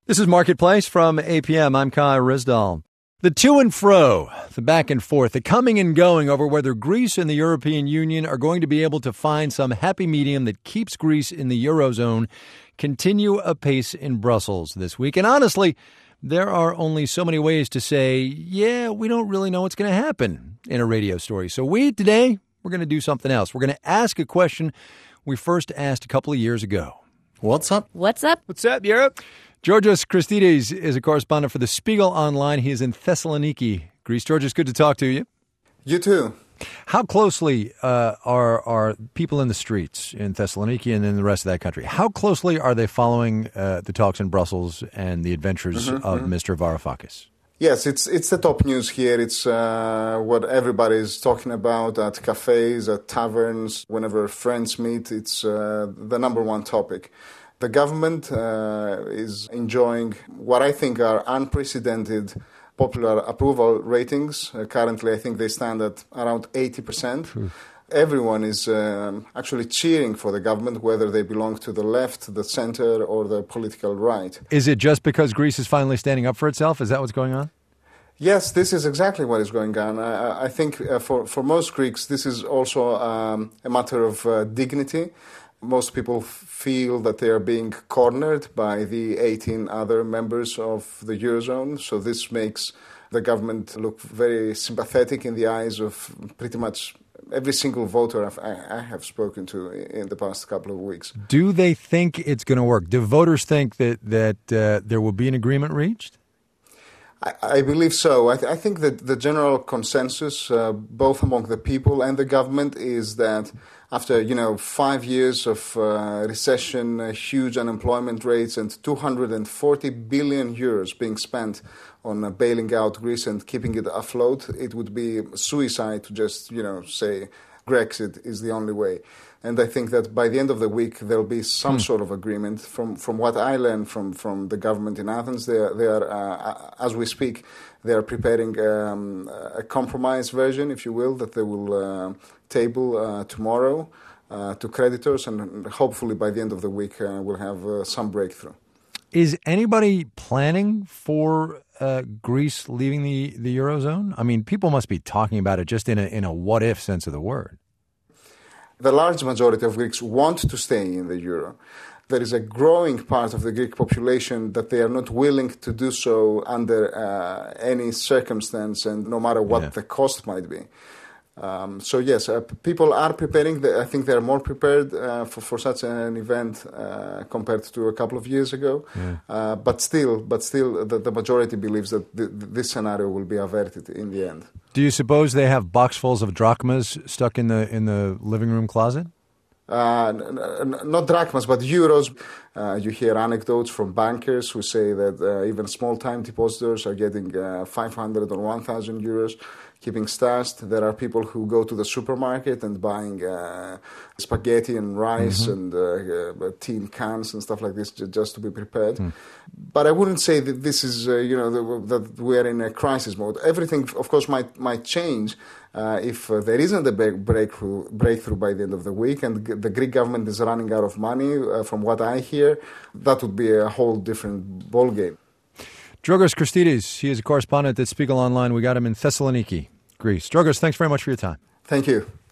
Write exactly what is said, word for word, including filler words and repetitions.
This is Marketplace from A P M. I'm Kai Rizdal. The to and fro, the back and forth, the coming and going over whether Greece and the European Union are going to be able to find some happy medium that keeps Greece in the Eurozone continue apace in Brussels this week. And honestly, there are only so many ways to say, yeah, we don't really know what's going to happen in a radio story. So we, today, we're going to do something else. We're going to ask a question we first asked a couple of years ago. What's up? What's up? What's up, Europe? Georgios Christidis is a correspondent for the Spiegel Online. He is in Thessaloniki, Greece. Georgios, good to talk to you. You too. How closely uh, are are people in the streets in Thessaloniki and in the rest of that country? How closely are they following uh, the talks in Brussels and the adventures mm-hmm, of mm-hmm. Mister Varoufakis? Yes, it's it's the top news here. It's uh, what everybody's talking about at cafes, at taverns, whenever friends meet. It's uh, the number one topic. The government uh, is enjoying what I think are unprecedented popular approval ratings. Uh, currently, I think they stand at around eighty percent. Hmm. Everyone is um, actually cheering for the government, whether they belong to the left, the center, or the political right. Is it just because Greece is finally standing up for itself? Is that what's going on? Yes, this is exactly what is going on. I, I think uh, for, for most Greeks, this is also um, a matter of uh, dignity. Most people feel that they are being cornered by the eighteen other members of the Eurozone. So this makes the government look very sympathetic in the eyes of pretty much every single voter I've, I have spoken to in the past couple of weeks. Do they think it's going to work? Do voters think that, that uh, there will be an agreement reached? I, I believe so. I, th- I think that the general consensus, uh, both among the people and the government, is that after, you know, five years of uh, recession, uh, huge unemployment rates, and two hundred forty billion euros being spent on uh, bailing out Greece and keeping it afloat, it would be suicide to just, you know, say Grexit is the only way. And I think that by the end of the week, there'll be some hmm. sort of agreement. From from what I learned from, from the government in Athens, they are, they are uh, as we speak, they are preparing um, a compromise version, if you will, that they will uh, table uh, tomorrow uh, to creditors. And hopefully by the end of the week, uh, we'll have uh, some breakthrough. Is anybody planning for uh, Greece leaving the, the Eurozone? I mean, people must be talking about it just in a in a what-if sense of the word. The large majority of Greeks want to stay in the euro. There is a growing part of the Greek population that they are not willing to do so under uh, any circumstance and no matter what yeah. the cost might be. Um, so yes, uh, people are preparing. I think they are more prepared uh, for, for such an event uh, compared to a couple of years ago. Yeah. Uh, but still, but still, the, the majority believes that th- this scenario will be averted in the end. Do you suppose they have boxfuls of drachmas stuck in the in the living room closet? Uh, n- n- not drachmas, but euros. Uh, you hear anecdotes from bankers who say that uh, even small-time depositors are getting uh, five hundred or one thousand euros, keeping stashed. There are people who go to the supermarket and buying uh, spaghetti and rice mm-hmm. and uh, uh, tin cans and stuff like this just to be prepared. Mm. But I wouldn't say that this is, uh, you know, the, that we are in a crisis mode. Everything, of course, might might change uh, if uh, there isn't a big breakthrough breakthrough by the end of the week, and the Greek government is running out of money. Uh, from what I hear, that would be a whole different ballgame. Georgios Christidis, he is a correspondent at Spiegel Online. We got him in Thessaloniki, Greece. Georgios, thanks very much for your time. Thank you.